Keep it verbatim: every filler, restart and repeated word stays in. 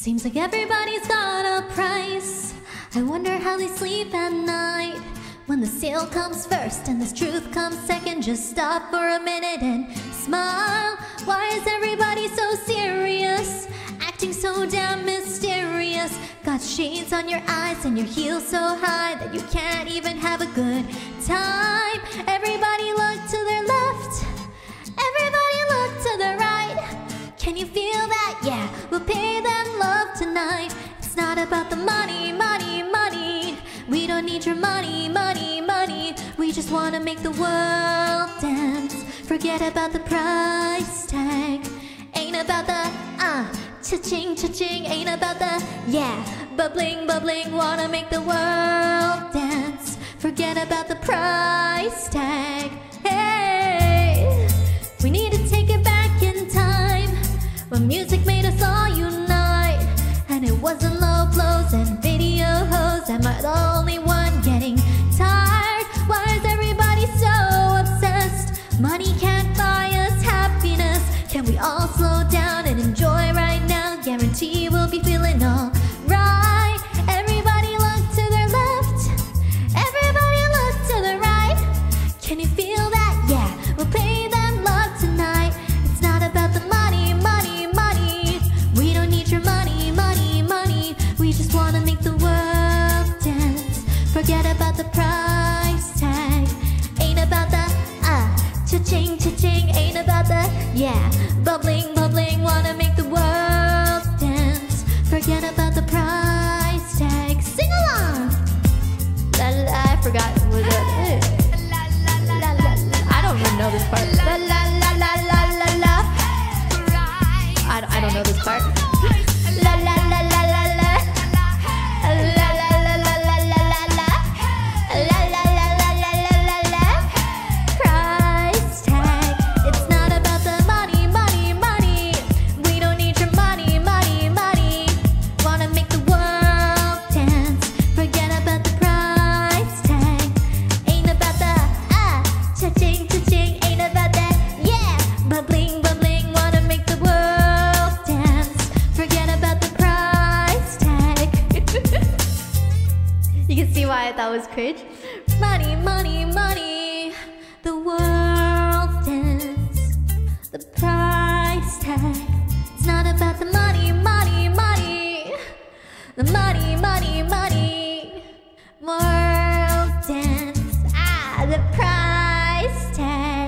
Seems like everybody's got a price. I wonder how they sleep at night. When the sale comes first and this truth comes second, just stop for a minute and smile. Why is everybody so serious? Acting so damn mysterious. Got shades on your eyes and your heels so high that you can't even have a good time. Everybody look to their left, everybody look to the right. Can you feel that? Yeah, we'll pay them love tonight. It's not about the money, money, money. We don't need your money, money, money. We just wanna make the world dance. Forget about the price tag. Ain't about the uh cha-ching, cha-ching. Ain't about the yeah bubbling, bubbling. Wanna make the world dance. Forget about the price tag. Hey, we need to take it back in time when music made us all unite. And it wasn't low blows and video hoes. Am I the only one getting tired? Why is everybody so obsessed? Money can't buy us happiness. Can we all slow down and enjoy right now? Guarantee we'll be feeling all right. Everybody look to their left, everybody look to the right. Can you feel that? Yeah, we'll pay them love tonight. It's not about the money, money, money. We don't need your money, money, money. We just wanna make the world dance. Forget about the price tag. Ain't about the uh cha-ching, cha-ching. Ain't about the yeah bubbling, bubbling. Wanna make the world dance. Forget about the price tag. Sing along. La la la, I forgot what it was. La la la la. I don't even know this part. La la la la la la la. I don't, I don't know this part. La la la la la la. La la la la la la la la. La la la la la la la la. Price tag. It's not about the money, money, money. We don't need your money, money, money. Wanna make the world dance. Forget about the price tag. Ain't about the ah cha-ching, cha-ching. Ain't about that yeah bubbling, bubbling. Wanna make the world dance. Forget about the price tag. You can see why I thought it was cringe. Money, money, money. The world dance. The price tag. It's not about the money, money, money. The money, money, money. World dance. Ah, the price tag.